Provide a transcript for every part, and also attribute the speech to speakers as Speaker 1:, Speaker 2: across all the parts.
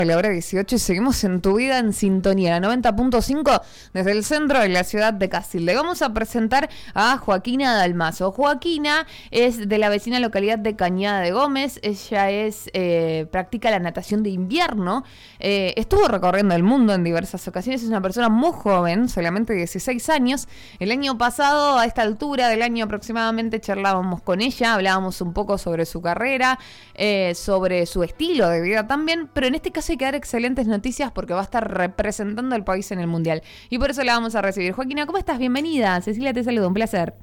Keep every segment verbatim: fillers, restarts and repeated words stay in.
Speaker 1: A la hora dieciocho y seguimos en Tu Vida en Sintonía, noventa punto cinco desde el centro de la ciudad de Casil. Le vamos a presentar a Joaquina Dalmazo. Joaquina es de la vecina localidad de Cañada de Gómez. Ella es eh, practica la natación de invierno. Eh, estuvo recorriendo el mundo en diversas ocasiones. Es una persona muy joven, solamente dieciséis años. El año pasado, a esta altura del año aproximadamente, charlábamos con ella, hablábamos un poco sobre su carrera, eh, sobre su estilo de vida también, pero en este caso hay que dar excelentes noticias porque va a estar representando al país en el Mundial. Y por eso la vamos a recibir. Joaquina, ¿cómo estás? Bienvenida. Cecilia te saluda, un placer.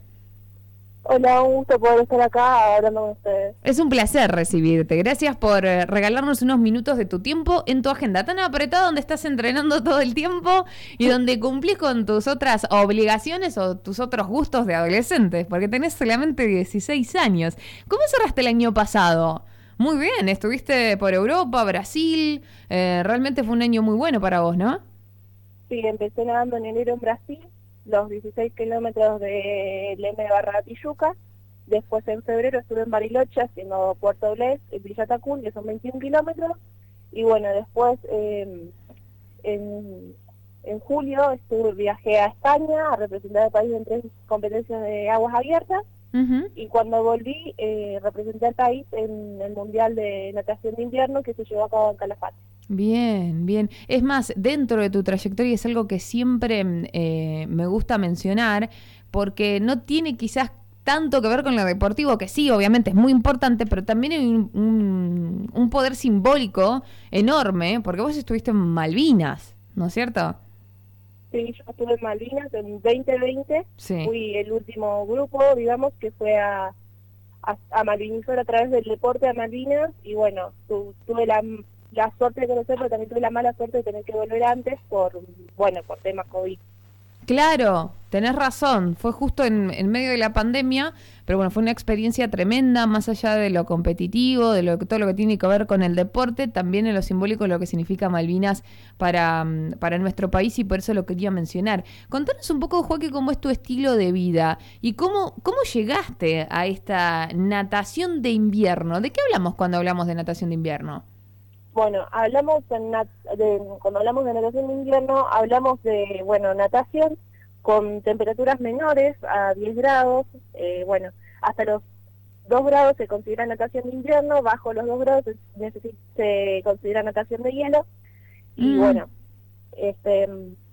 Speaker 2: Hola, un gusto poder estar acá hablando con ustedes.
Speaker 1: Es un placer recibirte. Gracias por eh, regalarnos unos minutos de tu tiempo en tu agenda tan apretada donde estás entrenando todo el tiempo y donde cumplís con tus otras obligaciones o tus otros gustos de adolescentes, porque tenés solamente dieciséis años. ¿Cómo cerraste el año pasado? Muy bien, estuviste por Europa, Brasil, eh, realmente fue un año muy bueno para vos, ¿no?
Speaker 2: Sí, empecé nadando en enero en Brasil, los dieciséis kilómetros de Leme barra Tijuca. Después en febrero estuve en Bariloche haciendo Puerto Blés, en Villa Tacún, que son veintiún kilómetros. Y bueno, después eh, en, en julio estuve, viajé a España a representar al país en tres competencias de aguas abiertas. Uh-huh. Y cuando volví, eh, representé al país en el Mundial de Natación de Invierno que se llevó a cabo en Calafate.
Speaker 1: Bien, bien. Es más, dentro de tu trayectoria es algo que siempre eh, me gusta mencionar, porque no tiene quizás tanto que ver con lo deportivo, que sí, obviamente es muy importante, pero también hay un, un, un poder simbólico enorme, porque vos estuviste en Malvinas, ¿no es cierto?
Speaker 2: Sí, yo estuve en Malvinas en veinte veinte, sí. Fui el último grupo, digamos, que fue a, a, a malvinizar a través del deporte a Malvinas, y bueno, tu, tuve la, la suerte de conocerlo, pero también tuve la mala suerte de tener que volver antes por, bueno, por temas COVID.
Speaker 1: Claro, tenés razón, fue justo en, en medio de la pandemia, pero bueno, fue una experiencia tremenda, más allá de lo competitivo, de lo, todo lo que tiene que ver con el deporte, también en lo simbólico, lo que significa Malvinas para, para nuestro país, y por eso lo quería mencionar. Contanos un poco, Joaquín, cómo es tu estilo de vida y cómo, cómo llegaste a esta natación de invierno. ¿De qué hablamos cuando hablamos de natación de invierno?
Speaker 2: Bueno, hablamos en nat de, cuando hablamos de natación de invierno, hablamos de, bueno, natación con temperaturas menores a diez grados, eh, bueno, hasta los dos grados se considera natación de invierno, bajo los dos grados se, se considera natación de hielo, y mm. bueno, este,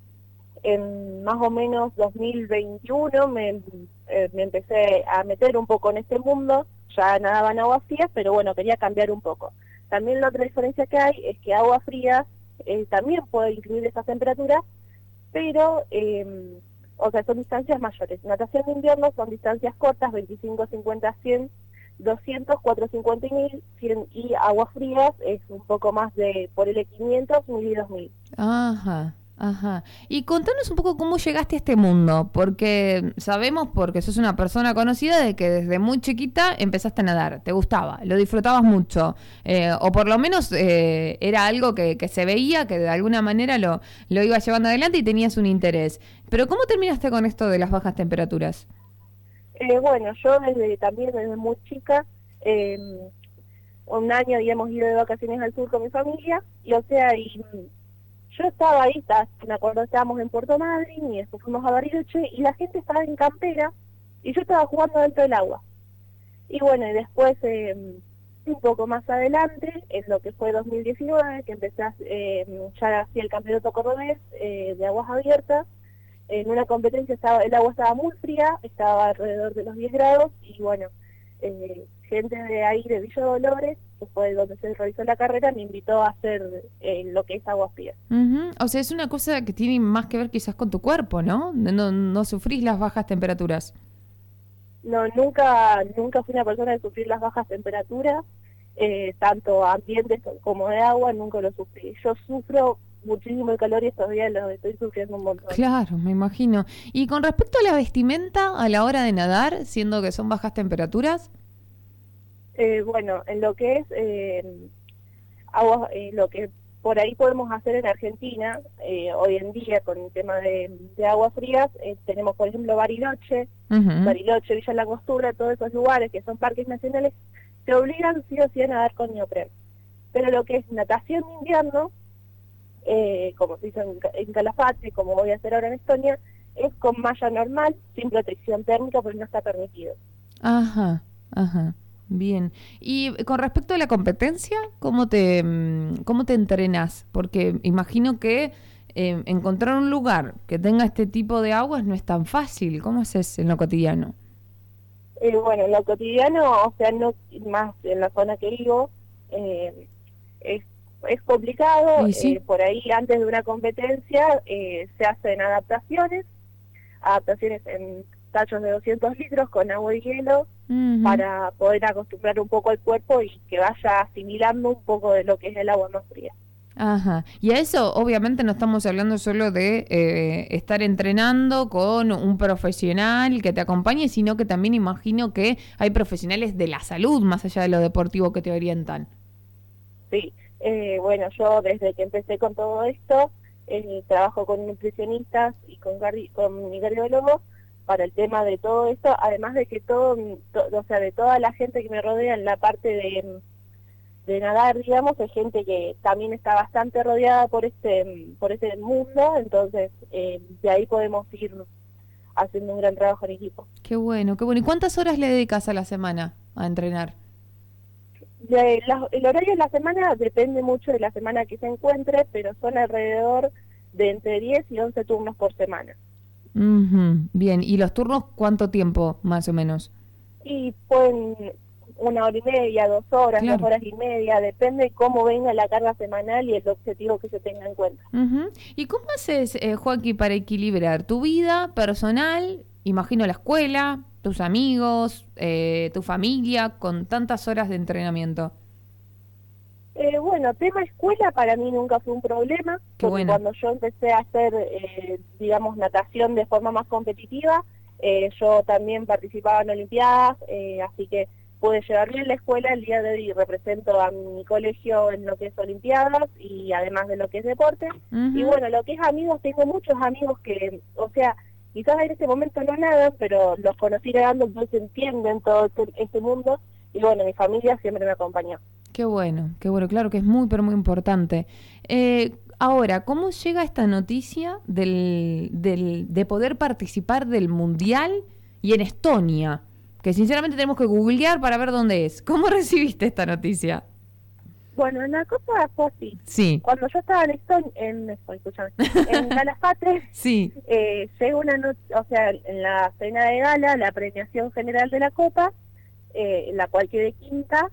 Speaker 2: en más o menos dos mil veintiuno me, eh, me empecé a meter un poco en este mundo, ya nadaba en aguas frías, pero bueno, quería cambiar un poco. También la otra diferencia que hay es que agua fría eh, también puede incluir esas temperaturas, pero, eh, o sea, son distancias mayores. Natación de invierno son distancias cortas, veinticinco, cincuenta, cien, doscientos, cuatrocientos cincuenta y mil, cien, y aguas frías es un poco más de por el quinientos, mil y dos mil.
Speaker 1: Ajá. Ajá. Y contanos un poco cómo llegaste a este mundo, porque sabemos, porque sos una persona conocida, de que desde muy chiquita empezaste a nadar, te gustaba, lo disfrutabas mucho, eh, o por lo menos eh, era algo que, que se veía, que de alguna manera lo, lo ibas llevando adelante y tenías un interés. Pero ¿cómo terminaste con esto de las bajas temperaturas?
Speaker 2: Eh, bueno, yo desde también desde muy chica, eh, un año habíamos ido de vacaciones al sur con mi familia, y o sea, y yo estaba ahí, estaba, me acuerdo, estábamos en Puerto Madryn y después fuimos a Bariloche y la gente estaba en campera y yo estaba jugando dentro del agua. Y bueno, y después, eh, un poco más adelante, en lo que fue dos mil diecinueve, que empecé a, eh, ya hacía el campeonato cordobés eh, de aguas abiertas, en una competencia estaba, el agua estaba muy fría, estaba alrededor de los diez grados, y bueno, eh, gente de ahí, de Villa Dolores, que fue donde se realizó la carrera, me invitó a hacer eh, lo que es aguas frías.
Speaker 1: Uh-huh. O sea, es una cosa que tiene más que ver quizás con tu cuerpo, ¿no? No, no sufrís las bajas temperaturas.
Speaker 2: No, nunca nunca fui una persona de sufrir las bajas temperaturas, eh, tanto ambientes como de agua, nunca lo sufrí. Yo sufro muchísimo el calor y estos días lo estoy sufriendo un montón.
Speaker 1: Claro, me imagino. Y con respecto a la vestimenta a la hora de nadar, siendo que son bajas temperaturas...
Speaker 2: Eh, bueno, en lo que es eh, agua, eh, lo que por ahí podemos hacer en Argentina, eh, hoy en día con el tema de, de aguas frías, eh, tenemos por ejemplo Bariloche, uh-huh. Bariloche, Villa Langostura, todos esos lugares que son parques nacionales, te obligan sí o sí a nadar con neopren. pero lo que es natación de invierno, eh, como se hizo en, en Calafate, como voy a hacer ahora en Estonia, es con malla normal, sin protección térmica, porque no está permitido.
Speaker 1: Ajá, ajá. Bien. Y con respecto a la competencia, ¿cómo te, mm, cómo te entrenás? Porque imagino que eh, encontrar un lugar que tenga este tipo de aguas no es tan fácil. ¿Cómo haces en lo cotidiano?
Speaker 2: Eh, bueno, en lo cotidiano, o sea, no más en la zona que vivo, eh, es, es complicado.
Speaker 1: Y
Speaker 2: Eh,
Speaker 1: sí.
Speaker 2: por ahí, antes de una competencia, eh, se hacen adaptaciones, adaptaciones en tachos de doscientos litros con agua y hielo,
Speaker 1: Ujú.
Speaker 2: para poder acostumbrar un poco al cuerpo y que vaya asimilando un poco de lo que es el agua más fría.
Speaker 1: Ajá. Y a eso, obviamente, no estamos hablando solo de eh, estar entrenando con un profesional que te acompañe, sino que también imagino que hay profesionales de la salud, más allá de lo deportivo, que te orientan.
Speaker 2: Sí, eh, bueno, yo desde que empecé con todo esto, eh, trabajo con nutricionistas y con, cardi con mi cardiólogo para el tema de todo esto, además de que todo, to o sea, de toda la gente que me rodea en la parte de, de nadar, digamos, hay gente que también está bastante rodeada por este, por este mundo, entonces eh, de ahí podemos ir haciendo un gran trabajo en equipo.
Speaker 1: Qué bueno, qué bueno. ¿Y cuántas horas le dedicas a la semana a entrenar?
Speaker 2: De la- el horario de la semana depende mucho de la semana que se encuentre, pero son alrededor de entre diez y once turnos por semana.
Speaker 1: Ujú. Bien, ¿y los turnos cuánto tiempo, más o menos?
Speaker 2: Y pueden una hora y media, dos horas, dos
Speaker 1: Claro.
Speaker 2: horas y media, depende cómo venga la carga semanal y el objetivo que se tenga en cuenta.
Speaker 1: Ujú. ¿Y cómo haces, eh, Joaquín, para equilibrar tu vida personal, imagino la escuela, tus amigos, eh, tu familia, con tantas horas de entrenamiento?
Speaker 2: Eh, bueno, tema escuela para mí nunca fue un problema,
Speaker 1: Qué
Speaker 2: porque
Speaker 1: bueno.
Speaker 2: cuando yo empecé a hacer, eh, digamos, natación de forma más competitiva, eh, yo también participaba en Olimpiadas, eh, así que pude llevar bien la escuela. El día de hoy represento a mi colegio en lo que es Olimpiadas y además de lo que es deporte. Y
Speaker 1: Ujú.
Speaker 2: bueno, lo que es amigos, tengo muchos amigos que, o sea, quizás en este momento no nadan, pero los conocí nadando, entonces entienden todo este, este mundo. Y bueno, mi familia siempre me acompañó.
Speaker 1: Qué bueno, qué bueno, claro que es muy, pero muy importante. Eh, ahora, ¿cómo llega esta noticia del, del, de poder participar del Mundial y en Estonia? Que sinceramente tenemos que googlear para ver dónde es. ¿Cómo recibiste esta noticia?
Speaker 2: Bueno, la cosa fue así.
Speaker 1: Sí,
Speaker 2: Cuando yo estaba en Estonia, en, escúchame, en Calafate,
Speaker 1: sí.
Speaker 2: eh, llegó una noche, o sea, en la cena de gala, la premiación general de la Copa, eh, en la cual quedé quinta,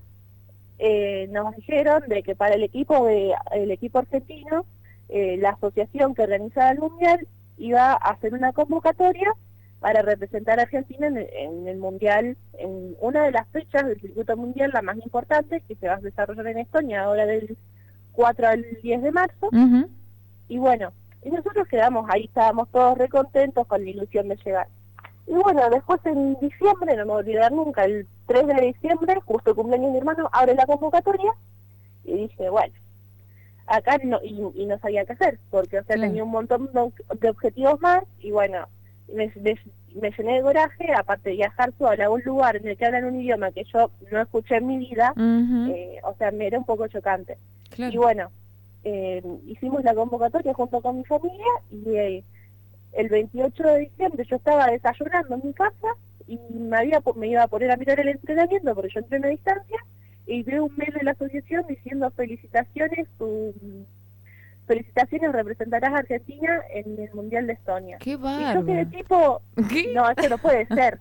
Speaker 2: eh, nos dijeron de que para el equipo de el equipo argentino, eh, la asociación que organizaba el Mundial iba a hacer una convocatoria para representar a Argentina en el, en el Mundial, en una de las fechas del circuito mundial, la más importante, que se va a desarrollar en Estonia, ahora del cuatro al diez de marzo.
Speaker 1: Ujú.
Speaker 2: Y bueno, y nosotros quedamos ahí, estábamos todos recontentos con la ilusión de llegar. Y bueno, después en diciembre, no me voy a olvidar nunca, el tres de diciembre, justo el cumpleaños de mi hermano, abre la convocatoria y dije, bueno, acá no, y, y no sabía qué hacer, porque o sea,
Speaker 1: Claro.
Speaker 2: tenía un montón de, de objetivos más y bueno, me, me, me llené de coraje, aparte de viajar sola a un lugar en el que hablan un idioma que yo no escuché en mi vida,
Speaker 1: Ujú.
Speaker 2: eh, o sea, me era un poco chocante. Y
Speaker 1: Claro.
Speaker 2: bueno, eh, hicimos la convocatoria junto con mi familia y eh, el veintiocho de diciembre yo estaba desayunando en mi casa y me, había, me iba a poner a mirar el entrenamiento porque yo entreno a distancia y veo un mail de la asociación diciendo felicitaciones, tu, felicitaciones, representarás a Argentina en el Mundial de Estonia.
Speaker 1: Qué
Speaker 2: Y yo quedé
Speaker 1: bárbaro.
Speaker 2: tipo,
Speaker 1: ¿Qué?
Speaker 2: no, esto no puede ser.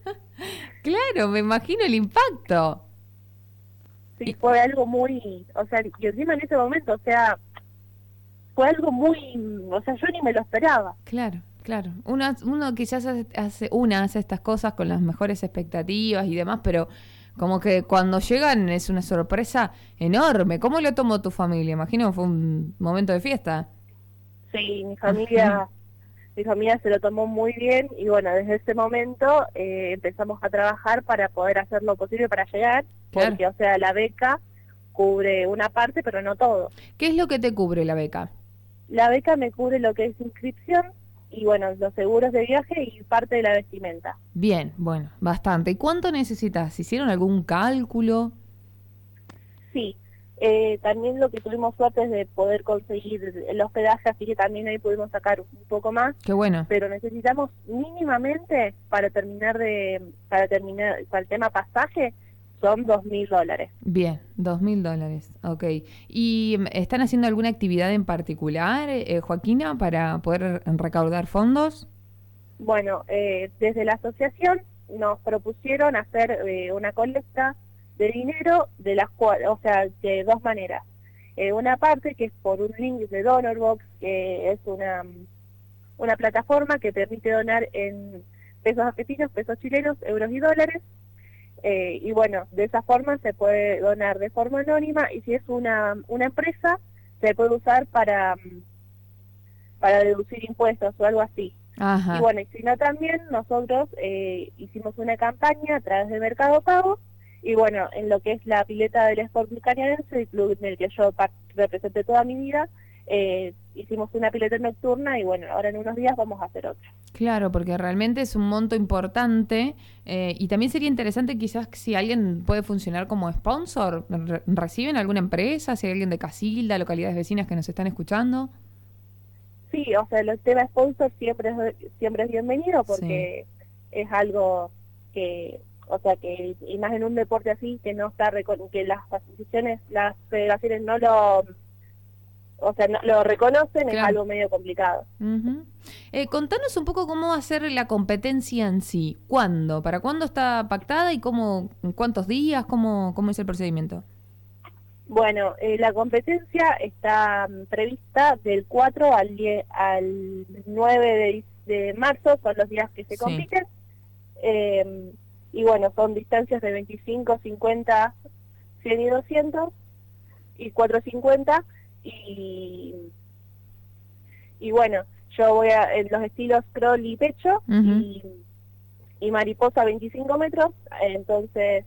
Speaker 1: Claro, me imagino el impacto.
Speaker 2: Sí,
Speaker 1: Y-
Speaker 2: fue algo muy, o sea, y encima en ese momento, o sea, fue algo muy, o sea, yo ni me lo esperaba.
Speaker 1: Claro, claro. Uno, uno quizás hace, hace- una hace estas cosas con las mejores expectativas y demás, pero como que cuando llegan es una sorpresa enorme. ¿Cómo lo tomó tu familia? Imagino que fue un momento de fiesta.
Speaker 2: Sí, mi familia, mi familia se lo tomó muy bien y bueno, desde ese momento eh, empezamos a trabajar para poder hacer lo posible para llegar,
Speaker 1: Claro.
Speaker 2: porque o sea, la beca cubre una parte, pero no todo.
Speaker 1: ¿Qué es lo que te cubre la beca?
Speaker 2: La beca me cubre lo que es inscripción y bueno, los seguros de viaje y parte de la vestimenta.
Speaker 1: Bien, bueno, bastante. ¿Y cuánto necesitas? ¿Hicieron algún cálculo?
Speaker 2: Sí, Eh, también lo que tuvimos suerte es de poder conseguir el hospedaje, así que también ahí pudimos sacar un poco más.
Speaker 1: Qué bueno.
Speaker 2: Pero necesitamos mínimamente para terminar de, para terminar, para el tema pasaje, son dos mil dólares.
Speaker 1: Bien, dos mil dólares, ok. ¿Y están haciendo alguna actividad en particular, eh, Joaquina, para poder recaudar fondos?
Speaker 2: Bueno, eh, desde la asociación nos propusieron hacer eh, una colecta de dinero de las cuales, o sea, de dos maneras. Eh, una parte que es por un link de DonorBox, que es una, una plataforma que permite donar en pesos argentinos, pesos chilenos, euros y dólares. Eh, y bueno, de esa forma se puede donar de forma anónima, y si es una, una empresa, se puede usar para, para deducir impuestos o algo así.
Speaker 1: Ajá.
Speaker 2: Y bueno, y si no, también nosotros eh, hicimos una campaña a través de Mercado Pago, y bueno, en lo que es la pileta del Sport Cañarense, el club en el que yo representé toda mi vida, eh, hicimos una pileta nocturna, y bueno, ahora en unos días vamos a hacer otra.
Speaker 1: Claro, porque realmente es un monto importante, eh, y también sería interesante quizás si alguien puede funcionar como sponsor. Re- ¿Reciben alguna empresa? Si hay alguien de Casilda, localidades vecinas que nos están escuchando.
Speaker 2: Sí, o sea, el tema sponsor siempre es, siempre es bienvenido, porque sí, es algo que, o sea, que, y más en un deporte así, que no está, que las asociaciones, las federaciones no lo, o sea, no lo reconocen, claro, es algo medio complicado.
Speaker 1: Uh-huh. Eh, contanos un poco cómo va a ser la competencia en sí. ¿Cuándo? ¿Para cuándo está pactada y cómo, cuántos días? ¿Cómo, cómo es el procedimiento?
Speaker 2: Bueno, eh, la competencia está um, prevista del cuatro al, diez, al nueve de, de marzo, son los días que se sí. compiten. Eh, y bueno, son distancias de veinticinco, cincuenta, cien y doscientos, y cuatrocientos cincuenta, y, y bueno, yo voy a en los estilos crawl y pecho, uh-huh, y, y mariposa veinticinco metros, entonces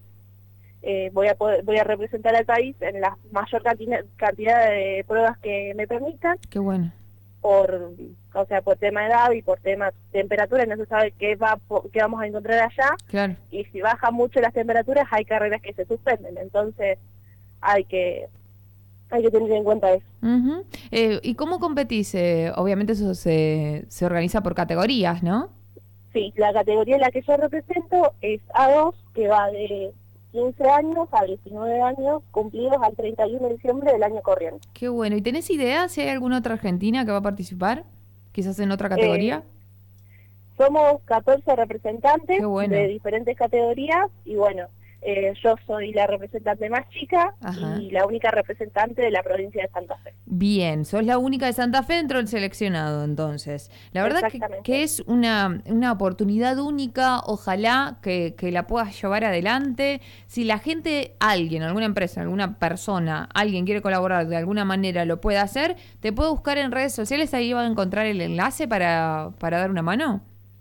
Speaker 2: eh, voy a poder, voy a representar al país en la mayor cantidad, cantidad de pruebas que me permitan.
Speaker 1: Qué bueno.
Speaker 2: Por, o sea, por tema de edad y por tema de temperatura, no se sabe qué, va, qué vamos a encontrar allá.
Speaker 1: Claro.
Speaker 2: Y si bajan mucho las temperaturas, hay carreras que se suspenden, entonces hay que hay que tener en cuenta eso.
Speaker 1: Uh-huh. Eh, ¿Y cómo competís? Eh, obviamente eso se, se organiza por categorías, ¿no?
Speaker 2: Sí, la categoría en la que yo represento es A dos, que va de quince años a diecinueve años, cumplidos al treinta y uno de diciembre del año corriente.
Speaker 1: Qué bueno. ¿Y tenés idea si hay alguna otra argentina que va a participar? ¿Quizás en otra categoría?
Speaker 2: Eh, somos catorce representantes
Speaker 1: bueno.
Speaker 2: de diferentes categorías, y bueno, Eh, yo soy la representante más chica. Ajá. Y la única representante de la provincia de Santa Fe.
Speaker 1: Bien, sos la única de Santa Fe dentro del seleccionado, entonces. La verdad que, que es una, una oportunidad única, ojalá que, que la puedas llevar adelante. Si la gente, alguien, alguna empresa, alguna persona, alguien quiere colaborar de alguna manera, lo puede hacer, te puede buscar en redes sociales, ahí va a encontrar el enlace para, para dar una mano.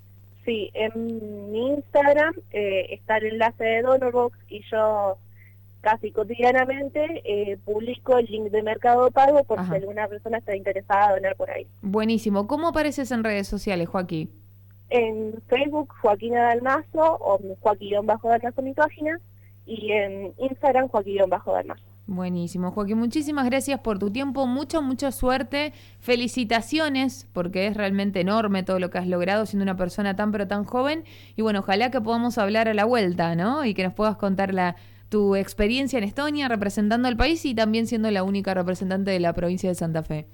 Speaker 2: Sí, en mi Instagram eh, está el enlace de DonorBox, y yo casi cotidianamente eh, publico el link de Mercado Pago por Ajá. si alguna persona está interesada en donar por ahí.
Speaker 1: Buenísimo. ¿Cómo apareces en redes sociales, Joaquín?
Speaker 2: En Facebook, Joaquina Dalmazo, o Joaquín-Dalmazo mi página, y en Instagram, Joaquín-Dalmazo.
Speaker 1: Buenísimo, Joaquín, muchísimas gracias por tu tiempo, mucha, mucha suerte, felicitaciones, porque es realmente enorme todo lo que has logrado siendo una persona tan pero tan joven, y bueno, ojalá que podamos hablar a la vuelta, ¿no? Y que nos puedas contar la, tu experiencia en Estonia representando al país y también siendo la única representante de la provincia de Santa Fe.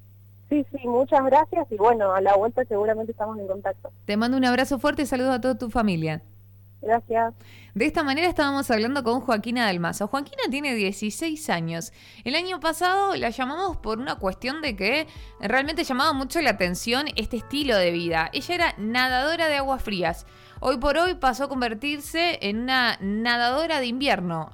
Speaker 2: Sí, sí, muchas gracias, y bueno, a la vuelta seguramente estamos en contacto.
Speaker 1: Te mando un abrazo fuerte y saludos a toda tu familia.
Speaker 2: Gracias.
Speaker 1: De esta manera estábamos hablando con Joaquina Dalmazo. Joaquina tiene dieciséis años. El año pasado la llamamos por una cuestión de que realmente llamaba mucho la atención este estilo de vida. Ella era nadadora de aguas frías. Hoy por hoy pasó a convertirse en una nadadora de invierno.